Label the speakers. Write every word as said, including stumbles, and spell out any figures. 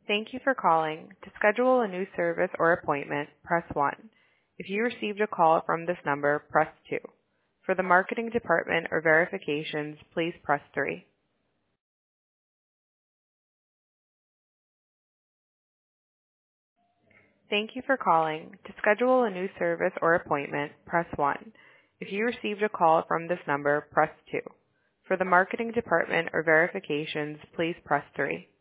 Speaker 1: Thank you for calling. To schedule a new service or appointment, press one. If you received a call from this number, press two. For the marketing department or verifications, please press three. Thank you for calling. To schedule a new service or appointment, press one. If you received a call from this number, press two. For the marketing department or verifications, please press three.